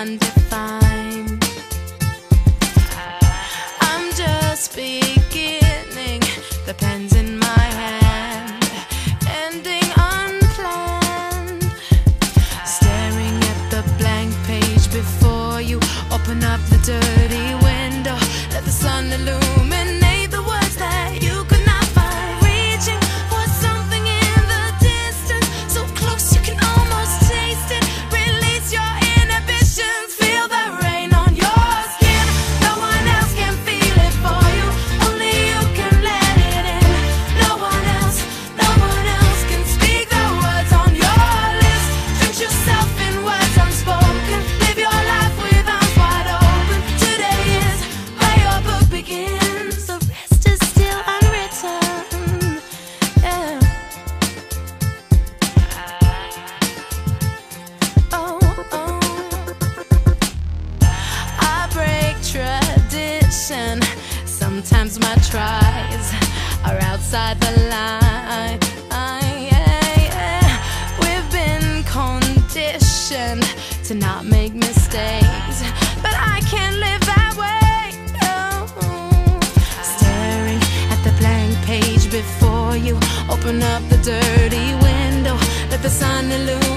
undefined. I'm just beginning, the pen's in my hand, ending unplanned. Staring at the blank page before you, open up the dirty window, let the sun illuminate the words that you could not find. Reaching for something in the distance, so close you can almost taste it. Release your inhibitions, feel the rain on your skin. No one else can feel it for you, only you can let it in. No one else can speak the words on your lips. Drench yourself in words unspoken, live your life with arms wide open. Today is where your book begins, the rest is still unwritten. Yeah. Oh, oh. I break tradition. Sometimes my tries are outside the line. We've been conditioned to not make mistakes, but I can't live that way. No. Staring at the blank page before you, open up the dirty window, let the sun illuminate